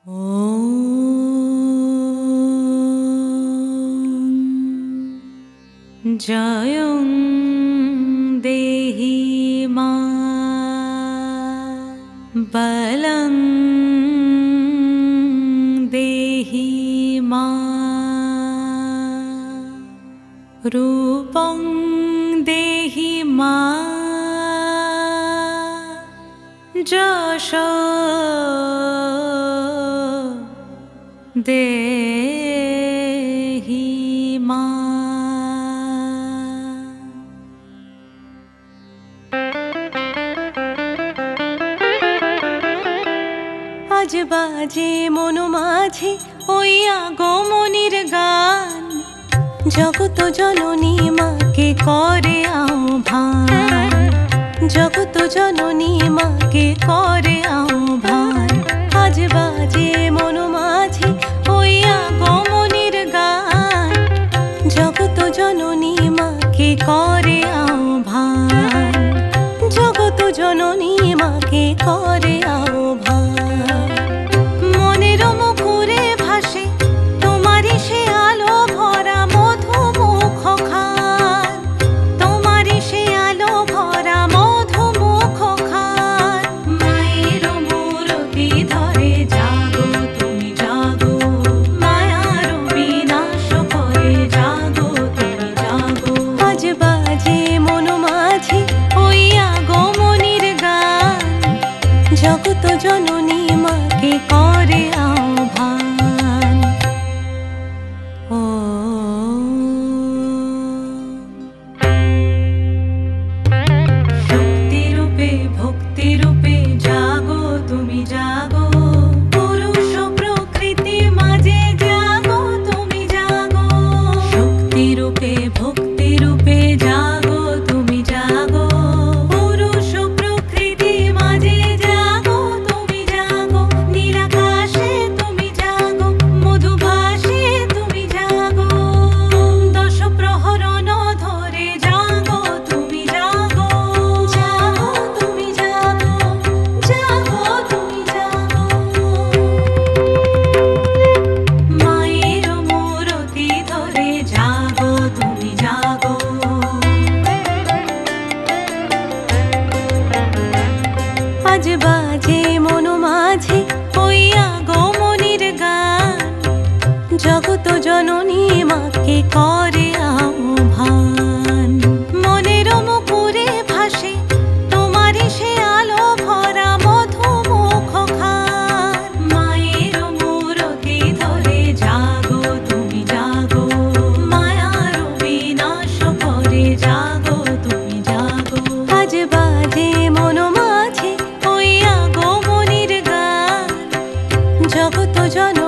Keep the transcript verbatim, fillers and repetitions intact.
ॐ जयं देहि मा बलं देहि मा रूपं देहि मा যশো দেহি মা। আজ বাজে মন মাঝে ওই আগমনীর গান, জগত জননী মাকে করে আহ্বান, জগত জননী মাকে করে আহ্বান। আজ বাজে মন মাঝে ওই আগমনীর গান, জগত জননী মাকে করে আহ্বান, জগত জননী মাকে করে আহ্বান। মনের মুখরে ভাসে তোমারই সে আলো ভরা মধুমুখ খান, তোমারই সে আলো ভরা মধুমুখ খান। মায়ের মূরতি ধরে জাগো তুমি জাগো, মায়ার বিনাশ করে জাগো তুমি জাগো। আজ বাজে মন মাঝে ওই আগমনীর গান, জগত জননী মাকে করে আহ্বান। ও শক্তিরূপে ভক্তিরূপে জাগো তুমি জাগো, পুরুষ প্রকৃতি মাঝে জাগো তুমি জাগো। শক্তিরূপে ভক্তিরূপে জাগো তুমি জাগো, পুরুষ প্রকৃতি মাঝে জাগো তুমি জাগো। নীলাকাশে তুমি জাগো, মধুভাসে তুমি জাগো, দশ প্রহরণ ধরে জাগো তুমি জাগো, জাগো তুমি জাগো, জাগো তুমি জাগো। মায়ের মূরতি ধরে জাগো তুমি জাগো। আজ বাজে মন মাঝে ওই আগমনীর গান, জগত জননী মাকে করে আহ্বান। মনের মুখরে ভাসে তোমারই সে আলো ভরা মধুমুখ খান। মায়ের মূরতি ধরে জাগো তুমি জাগো, মায়ার বিনাশ করে জাগো তুমি জাগো। আজ বাজে মন মাঝে ওই আগমনীর গান, জগত জন